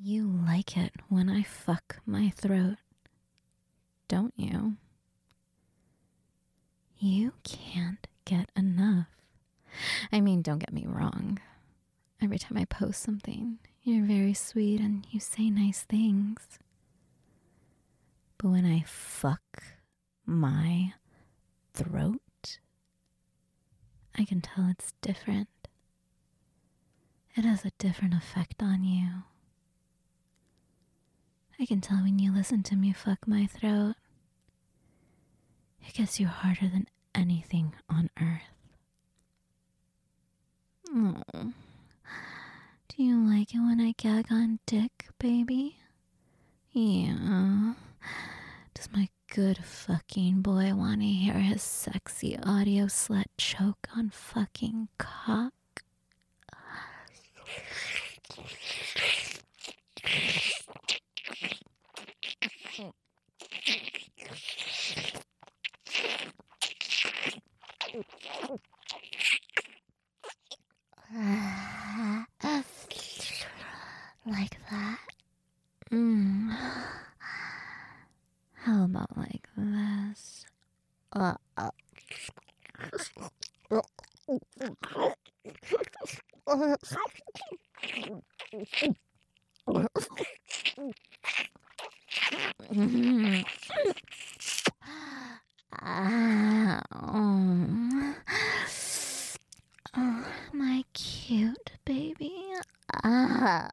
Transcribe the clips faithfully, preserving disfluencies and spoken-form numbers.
You like it when I fuck my throat, don't you? You can't get enough. I mean, don't get me wrong. Every time I post something, you're very sweet and you say nice things. But when I fuck my throat, I can tell it's different. It has a different effect on you. I can tell when you listen to me fuck my throat, it gets you harder than anything on earth. Oh. Do you like it when I gag on dick, baby? Yeah. Does my good fucking boy want to hear his sexy audio slut choke on fucking cock? Like that? Mm. How about like this? Uh, uh. Mm. Ah, oh. Oh, my cute baby. Ah.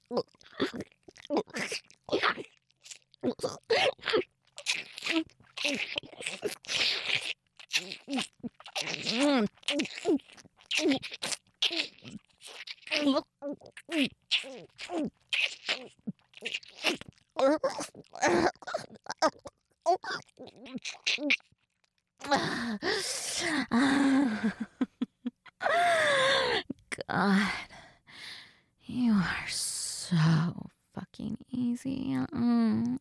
God, you are so fucking easy. Mm.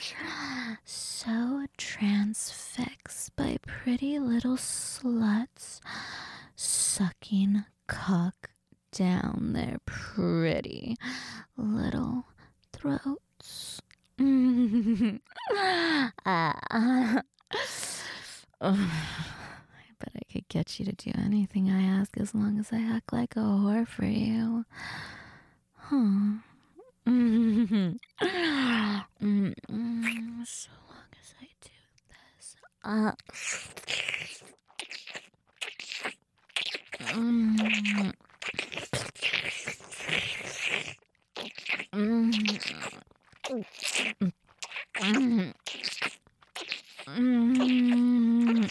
So transfixed by pretty little sluts sucking cock down their pretty little throats. Mm. uh, uh. I bet I could get you to do anything I ask as long as I act like a whore for you. Huh. Mm-hmm. Mm-hmm. So long as I do this. Uh. Mm-hmm. Mm-hmm. Mm-hmm. Mm-hmm.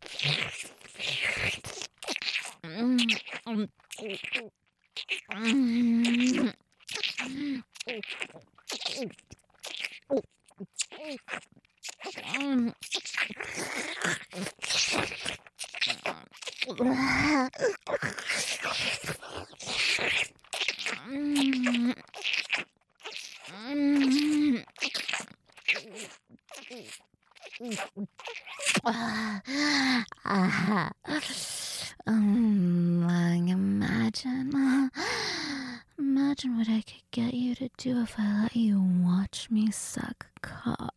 Um, imagine, imagine what I could get you to do if I let you watch me suck cock.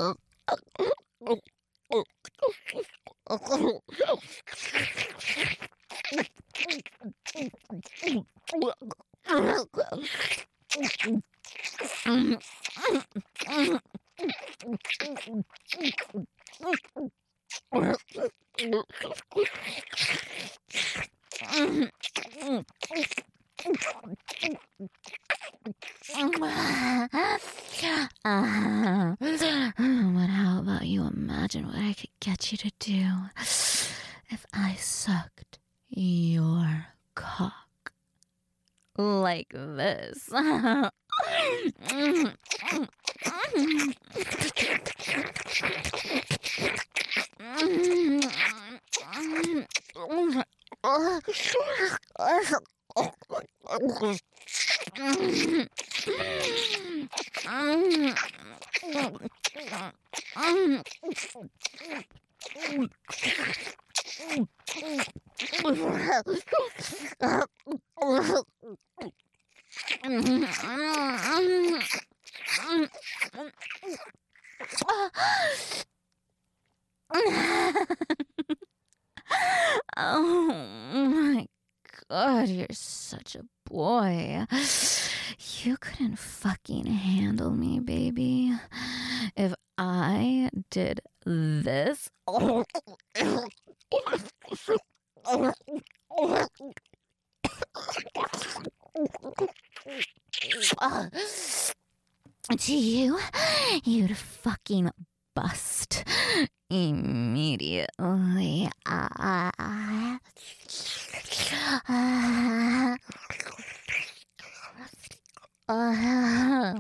Uh, but how about you imagine what I could get you to do if I sucked your cock like this? Oh my God, you're such a boy. You couldn't fucking handle me, baby. If I did this. To you, you'd fucking bust immediately. Uh, uh, uh,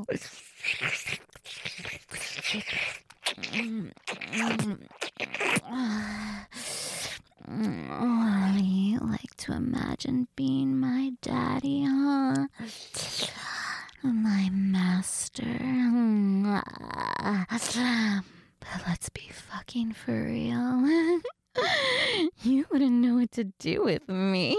Oh, you like to imagine being my daddy, huh? My master. But let's be fucking for real. You wouldn't know what to do with me.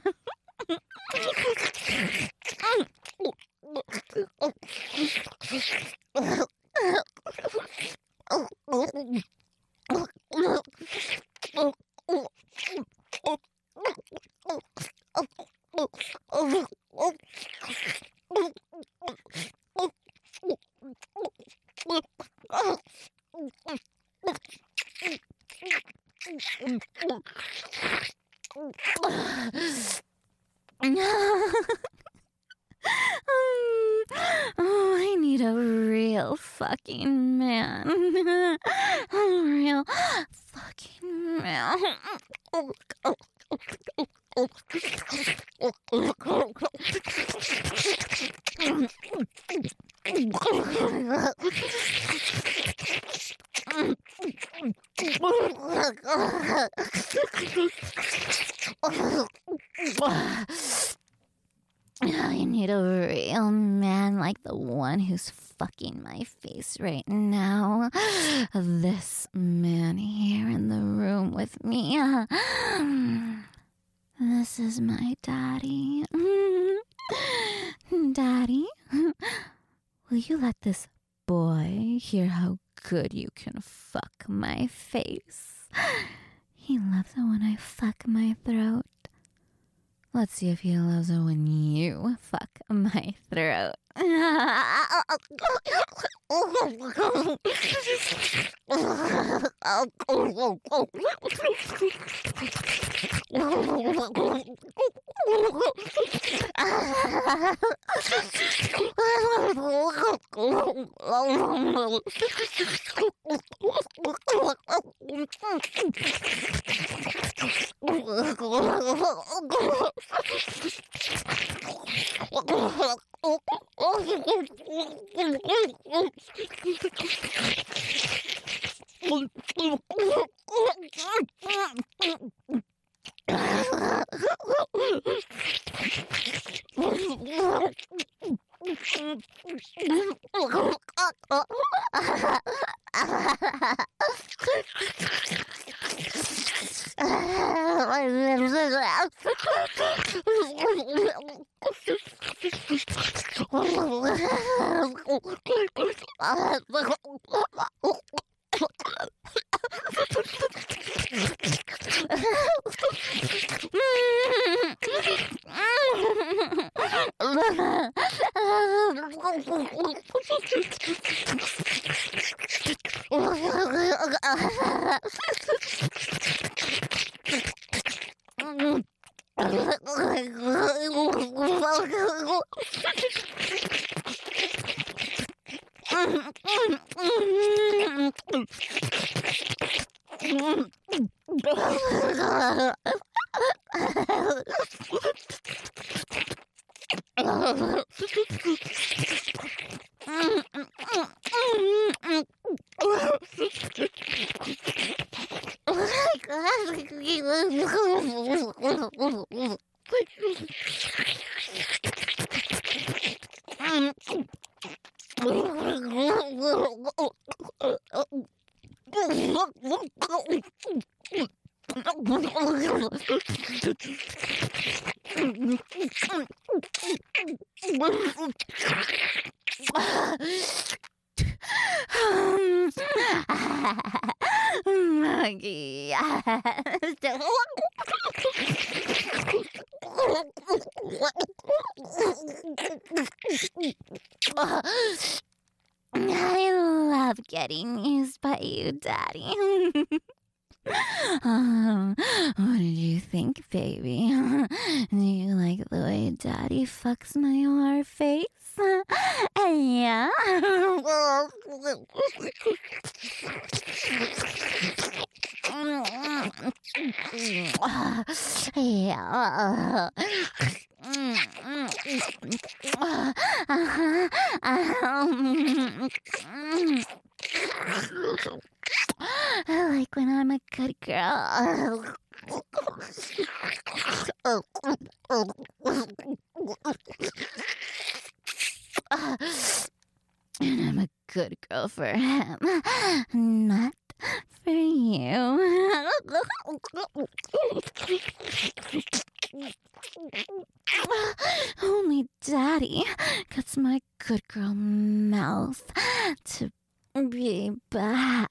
Oh, I need a real fucking man. A real fucking man. I need a real man like the one who's fucking my face right now. This man here in the room with me. This is my daddy. Daddy, will you let this boy hear how good you can fuck my face? He loves it when I fuck my throat. Let's see if he loves it when you fuck my throat. Maggie. I love getting used by you, Daddy. um, what did you think, baby? Do you like the way Daddy fucks my whore face? Yeah. Yeah. I like when I'm a good girl. And I'm a good girl for him, not for you. Only Daddy gets my good girl mouth to be bad.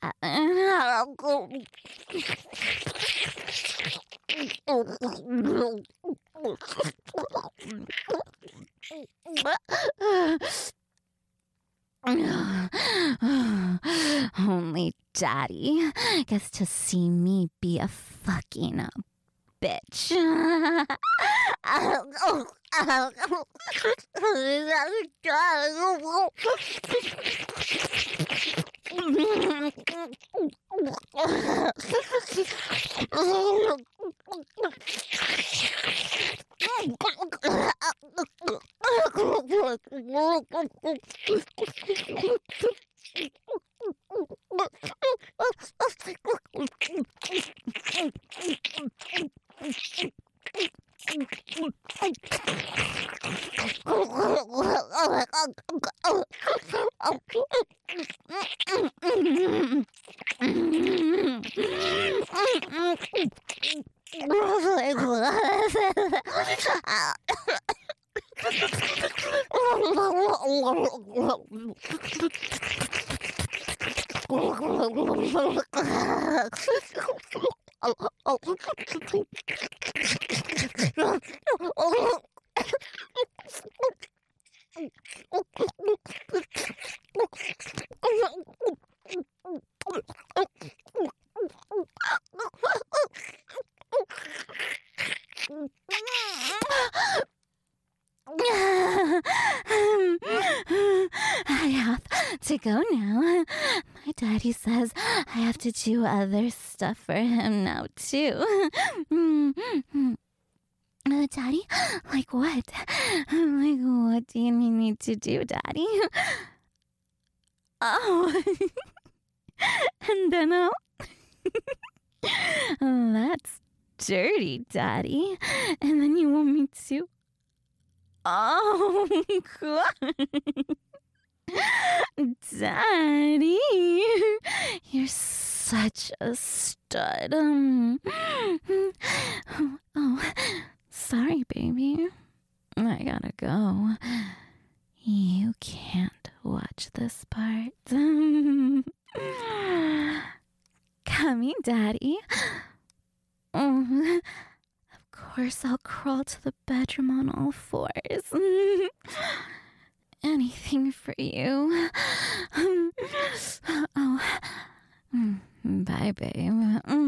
Only Daddy gets to see me be a fucking bitch. I have to go now. My daddy says I have to do other stuff for him now, too. Uh, Daddy? Like what? Like what do you need me to do, Daddy? Oh. And then I'll... That's dirty, Daddy. And then you want me to... Oh, God. Daddy, you're such a stud. Um, oh, sorry, baby. I gotta go. You can't watch this part. Coming, Daddy. Oh, of course, I'll crawl to the bedroom on all fours. Anything for you. Oh, bye, babe.